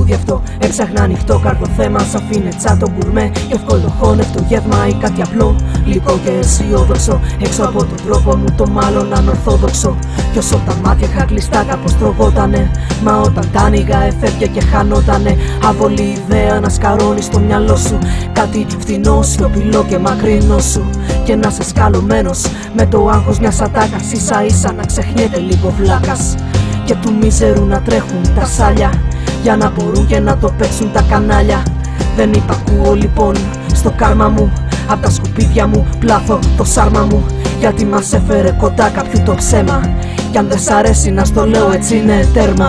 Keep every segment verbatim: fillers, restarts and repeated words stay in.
τραγούδι αυτό έψαχνα ανοιχτό καρδοθέμα. Σ' αφήνε τσάτο γκουρμέ και ευκολοχώνευτο γεύμα ή κάτι απλό, γλυκό και αισιόδοξο. Έξω από τον τρόπο μου το μάλλον ανορθόδοξο. Κι όσο τα μάτια είχα κλειστά κάπως τρογότανε, μα όταν τα άνοιγα εφεύγε και χανότανε. Άβολη ιδέα να σκαρώνει στο μυαλό σου κάτι φθηνό, σιωπηλό και μακρινό σου. Και να είσαι σκαλωμένος με το άγχος μιας ατάκας, ίσα ίσα να ξεχνιέται λίγο βλάκας. Και του μίζερου να τρέχουν τα σάλια για να μπορούν και να το παίξουν τα κανάλια. Δεν υπακούω λοιπόν στο κάρμα μου, απ' τα σκουπίδια μου πλάθω το σάρμα μου. Γιατί μας έφερε κοντά κάποιου το ψέμα, κι αν δεν σ' αρέσει να στο λέω έτσι είναι τέρμα.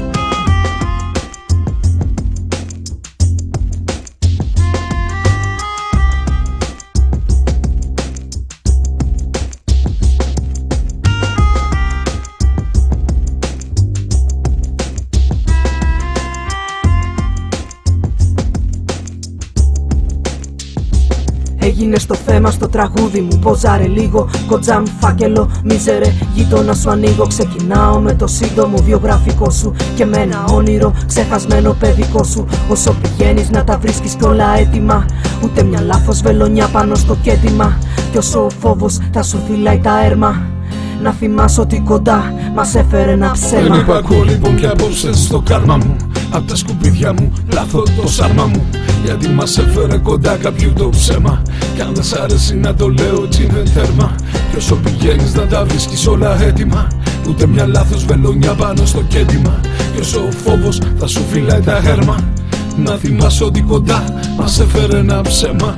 Έγινε στο θέμα στο τραγούδι μου, ποζάρε λίγο, κοντζάμ φάκελο, μίζερε, γείτονα σου ανοίγω. Ξεκινάω με το σύντομο βιογραφικό σου και με ένα όνειρο ξεχασμένο παιδικό σου. Όσο πηγαίνεις να τα βρίσκεις κι όλα έτοιμα, ούτε μια λάθος βελονιά πάνω στο κέντημα. Κι όσο ο φόβος θα σου φυλάει τα έρμα, να θυμάσαι ότι κοντά μας έφερε ένα ψέμα. Δεν υπακούω λοιπόν και απόψε στο κάρμα μου, απ' τα σκουπίδια μου πλάθω το σάρμα μου. Γιατί μας έφερε κοντά κάποιου το ψέμα, κι αν δεν σ' αρέσει να το λέω έτσι είναι τέρμα. Κι όσο πηγαίνεις να τα βρίσκεις όλα έτοιμα, ούτε μια λάθος βελονιά πάνω στο κέντημα. Κι όσο ο φόβος θα σου φυλάει τα χέρμα, να θυμάσαι ότι κοντά μας έφερε ένα ψέμα.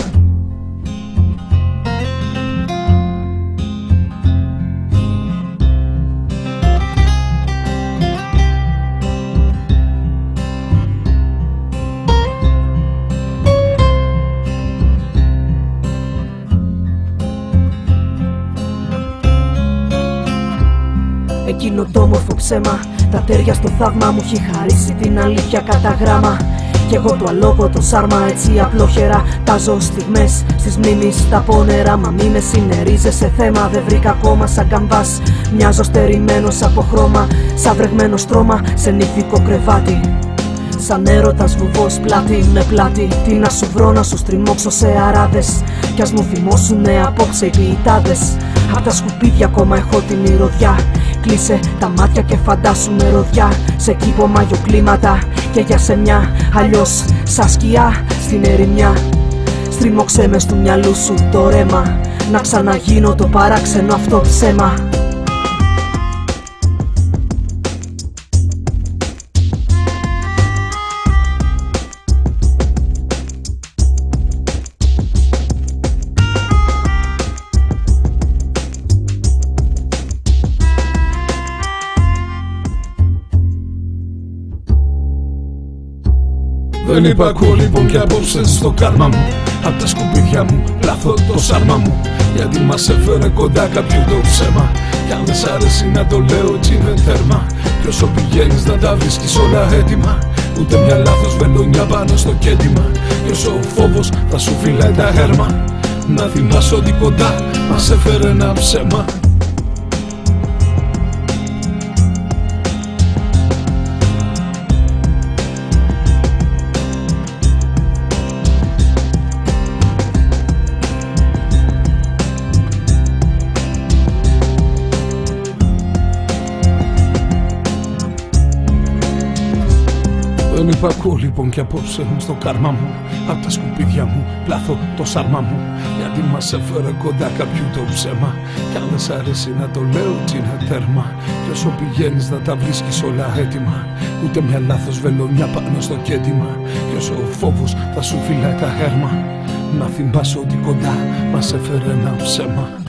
Εκείνο το όμορφο ψέμα, τα τέρια στο θαύμα μου έχει χαρίσει την αλήθεια κατά γράμμα. Κι εγώ το αλόγωτο σάρμα έτσι απλόχερα τάζω στιγμές στις μνήμεις τα πόνερα. Μα μη με συνερίζεσαι σε θέμα, δεν βρήκα ακόμα σαν καμβάς. Μοιάζω στερημένος από χρώμα, σαν βρεγμένο στρώμα σε νηφικό κρεβάτι. Σαν έρωτας βουβός πλάτη με πλάτη, τι να σου βρω να σου στριμώξω σε αράδες. Κι ας μου θυμώσουνε απόψε οι ποιητάδες, απ' τα σκουπίδια ακόμα έχω τη μυρωδιά. Κλείσε τα μάτια και φαντάσου με ροδιά σε κήπο μαγιοκλίματα και για σε μια αλλιώς σαν σκιά στην ερημιά. Στριμώξε μες του μυαλού σου το ρέμα, να ξαναγίνω το παράξενο αυτό ψέμα. Δεν υπακούω λοιπόν και απόψε στο κάρμα μου, απ' τα σκουπίδια μου πλάθω το σάρμα μου. Γιατί μας έφερε κοντά κάποιου το ψέμα, κι αν δεν σ' αρέσει να το λέω έτσι είναι τέρμα. Κι όσο πηγαίνεις να τα βρίσκεις όλα έτοιμα, ούτε μια λάθος βελονιά πάνω στο κέντημα. Κι όσο ο φόβος θα σου φυλάει τα χέρμα, να θυμάσαι ότι κοντά μας έφερε ένα ψέμα. Δεν υπακούω λοιπόν και απόψε στο κάρμα μου, απ' τα σκουπίδια μου πλάθω το σάρμα μου. Γιατί μας έφερε κοντά κάποιου το ψέμα, κι αν δεν σ' αρέσει να το λέω έτσι είναι τέρμα. Κι όσο πηγαίνεις να τα βρίσκεις όλα έτοιμα, ούτε μια λάθος βελονιά πάνω στο κέντημα. Κι όσο ο φόβος θα σου φυλάει τα χέρμα, να θυμάσαι ότι κοντά μας έφερε ένα ψέμα.